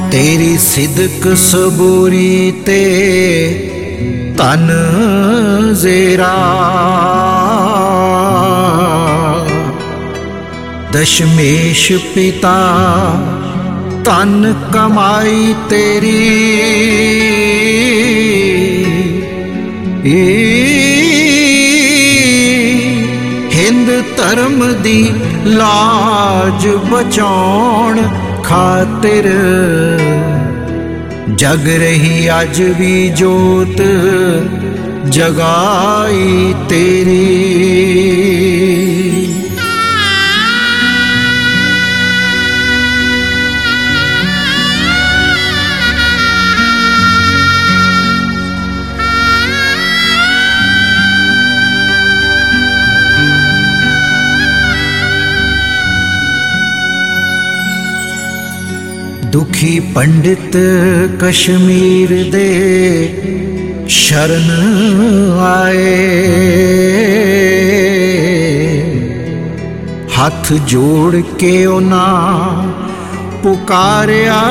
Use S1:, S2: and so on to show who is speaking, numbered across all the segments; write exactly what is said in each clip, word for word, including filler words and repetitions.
S1: तेरी सिदक सबूरी ते तन जेरा, दशमेश पिता तन कमाई तेरी, हिंद धर्म दी लाज बचाउण खातिर जग रही अज भी जोत जगाई तेरी। दुखी पंडित कश्मीर दे शरण आए, हाथ जोड़ के उना पुकारिया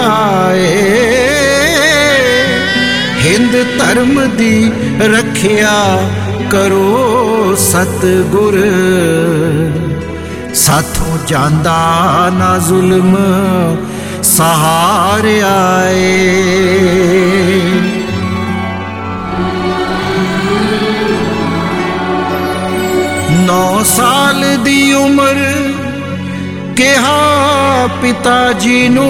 S1: हिंद धर्म दी रखिया करो सतगुर, साथों जांदा ना जुल्म सहारे आए। नौ साल दी उम्र कहा पिताजी नू,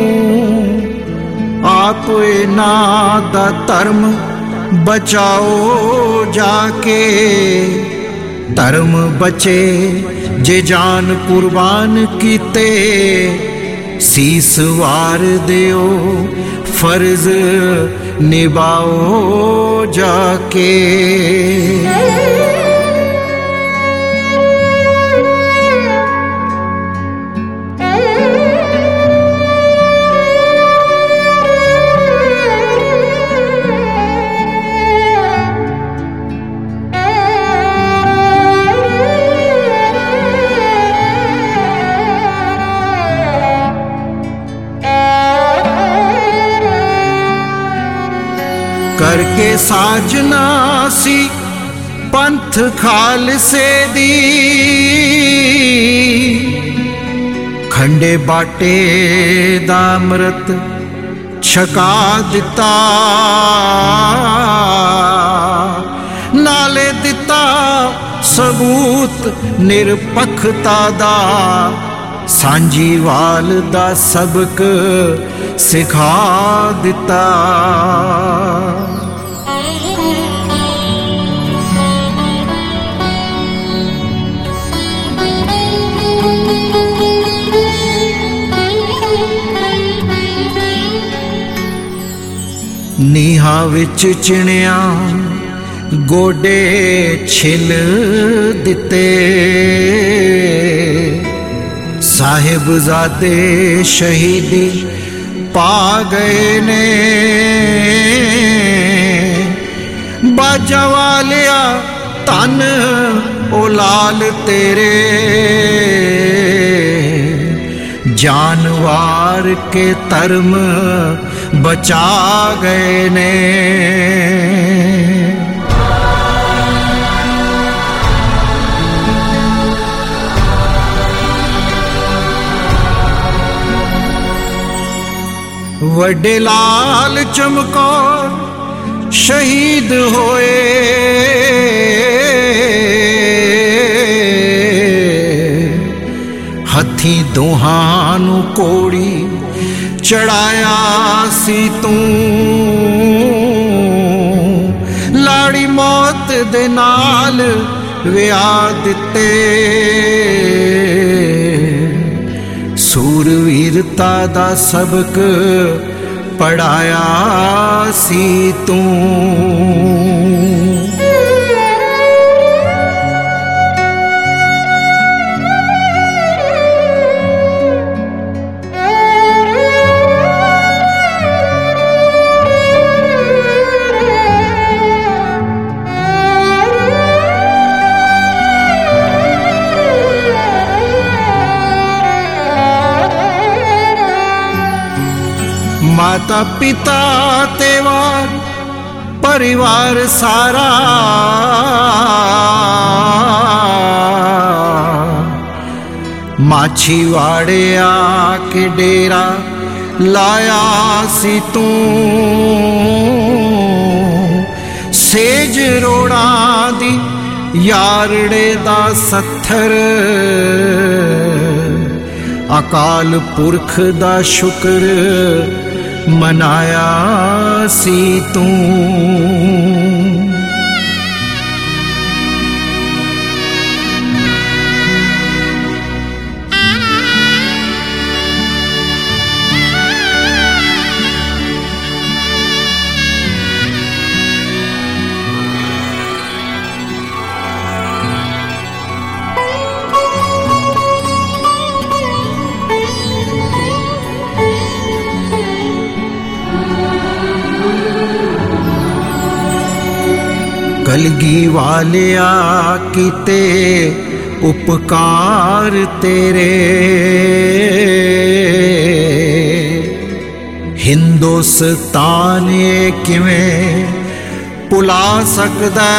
S1: आप ना दा धर्म बचाओ जाके, धर्म बचे जे जान कुर्बान कीते, सीस वार दियो फर्ज निभाओ जाके। करके साजना सी पंथ खालसे दी, खंडे बाटे दा अमृत छका दिता, नाले दिता सबूत निरपखता दा, सांझीवाल दा सबक सिखा दिता। नीहा विच चिणिया गोडे छिल दिते, साहिबजादे शहीदी पा गए ने, बाजा वालिया तन ओ लाल तेरे, जानवार के धर्म बचा गए ने। वड्डे लाल चमकौर शहीद होए, हथी दोहां नू कोड़ी चढ़ाया सी तू, लाड़ी मौत दे नाल विआह दिते, सूरवीरता दा सबक पढ़ाया सी तू। माता पिता ते वार परिवार सारा माछीवाड़े आके डेरा लाया सी तू सेज रोड़ा दी यारड़े दा सत्थर अकाल पुरख दा शुक्र मनाया सी तू। कलगी वालिया किते उपकार तेरे हिंदुस्तान किवें भुला सकदा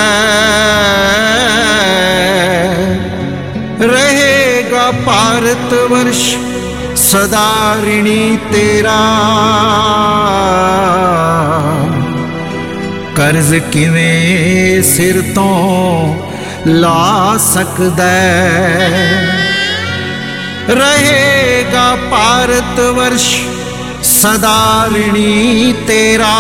S1: रहेगा भारत वर्ष सदा ऋणी तेरा कर्ज किवें सिर तो ला सकदा रहेगा भारत वर्ष सदा ऋणी तेरा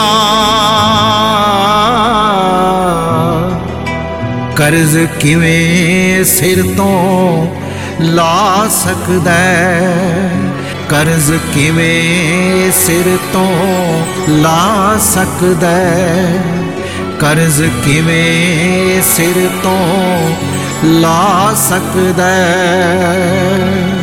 S1: कर्ज किवें सिर तो ला सकदा कर्ज किवें सिर तो ला सकदा कर्ज किवें सिर तो ला सकदा।